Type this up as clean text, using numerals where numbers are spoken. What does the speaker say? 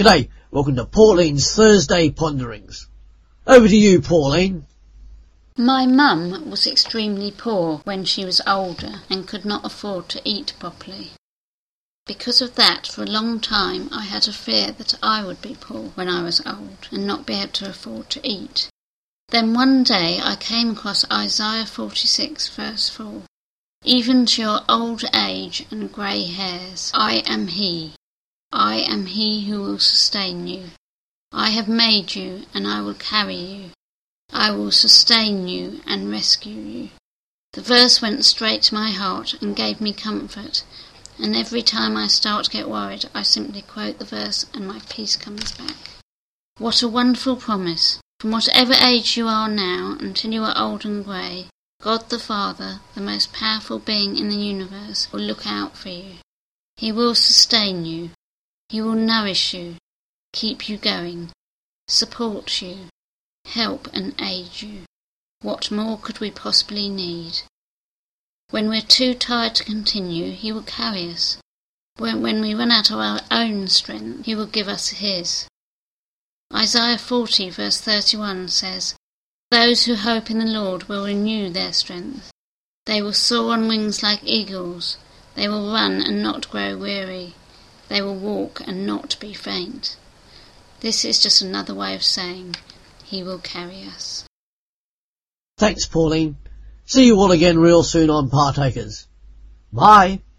G'day, welcome to Pauline's Thursday Ponderings. Over to you, Pauline. My mum was extremely poor when she was older and could not afford to eat properly. Because of that, for a long time I had a fear that I would be poor when I was old and not be able to afford to eat. Then one day I came across Isaiah 46 verse 4. Even to your old age and grey hairs, I am He. I am He who will sustain you. I have made you and I will carry you. I will sustain you and rescue you. The verse went straight to my heart and gave me comfort, and every time I start to get worried I simply quote the verse and my peace comes back. What a wonderful promise. From whatever age you are now until you are old and grey, God the Father, the most powerful being in the universe, will look out for you. He will sustain you. He will nourish you, keep you going, support you, help and aid you. What more could we possibly need? When we're too tired to continue, He will carry us. When we run out of our own strength, He will give us His. Isaiah 40 verse 31 says, Those who hope in the Lord will renew their strength. They will soar on wings like eagles. They will run and not grow weary. They will walk and not be faint. This is just another way of saying, He will carry us. Thanks, Pauline. See you all again real soon on Partakers. Bye.